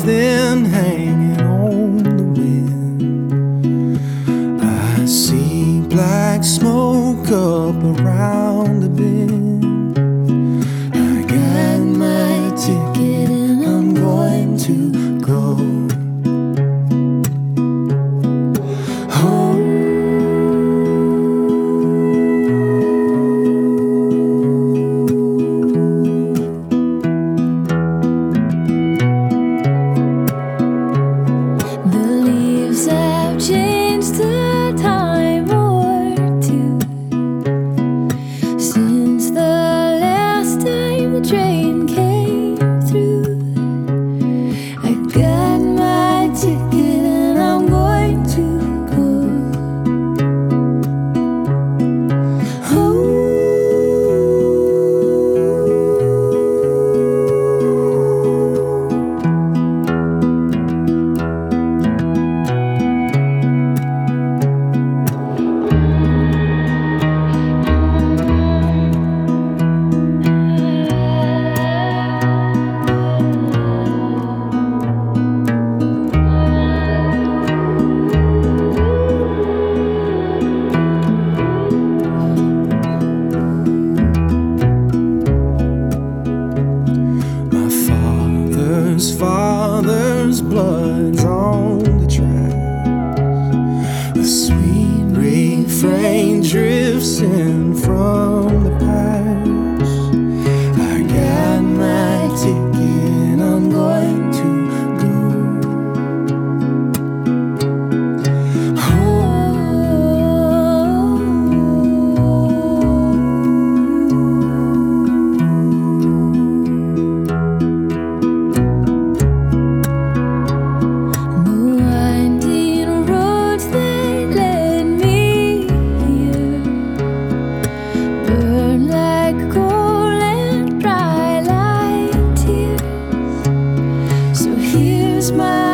stars then hanging on the wind. I see black smoke up around the bend. I got my ticket and I'm going to go home. Changed a time or two since the last time the train came through. I got my ticket and I'm going to go home. Father's blood's on the tracks. A sweet refrain drifts in from the past. I got my ticket, I'm going to go my